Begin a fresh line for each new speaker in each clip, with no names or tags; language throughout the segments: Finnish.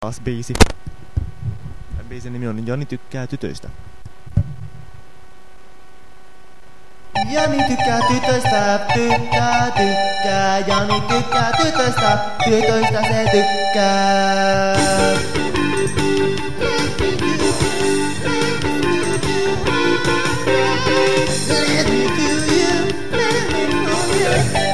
taas biisi. Biisin nimi on Jani tykkää tytöistä.
Jani tykkää tytöistä, tykkää. Jani tykkää tytöistä, tytöistä se tykkää. Let me do you, let me know you.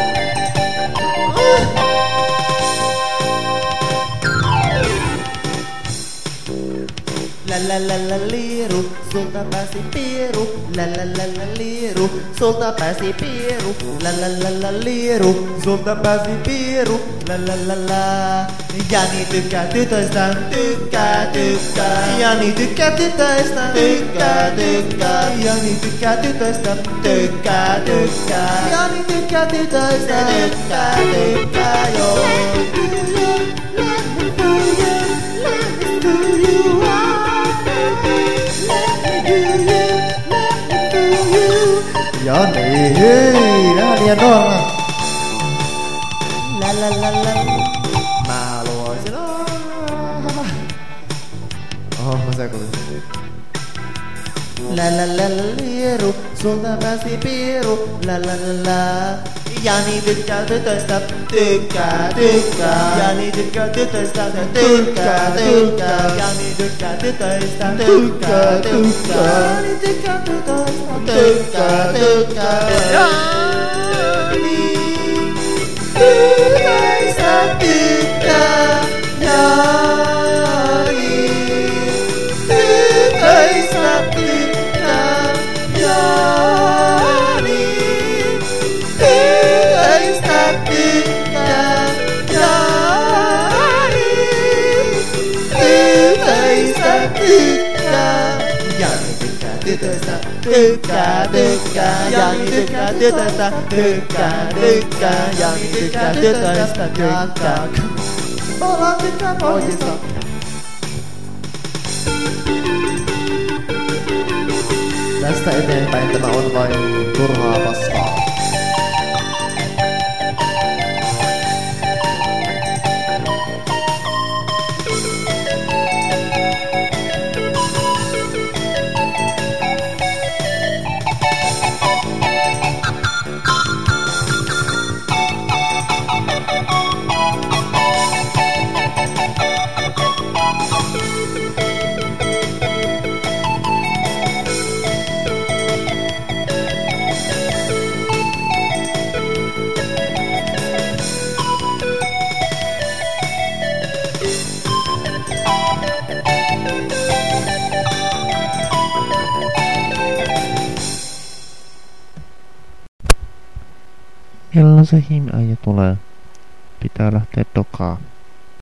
La la la la liru, sulta pääsi pieru. La la la la liru, sulta pääsi pieru. La la la la liru, sulta pääsi pieru. La la la la. Jani tykkää tytöistä, tykkää. Jani tykkää tytöistä, tykkää. Jani tykkää tytöistä, tykkää. Jani tykkää tytöistä, tykkää joo.
Jani, hei, nää liian nuorena.
La la la la.
Mä haluaisin Oho, mä sekoitin.
La la la la liru, sulta pääsi piru. La la la la. Jani tykkää tytöistä, tykkää. Jani tykkää tytöistä, tykkää. Jani tykkää tytöistä, tykkää. Jani tykkää tytöistä, tykkää. Jani tytöistä tykkää. Jani tytöistä tykkää. Jani tytöistä tykkää. Jani tytöistä tykkää. Jani tykkää tytöistä, tykkää. Jani tykkää tytöistä, tykkää. Jani tykkää tytöistä, tykkää. Olla tykkää pojista.
Tästä eteenpäin tämä on vain turhaa paskaa.
Milloin se himiäijä tulee? Pitää lähteä dokaan.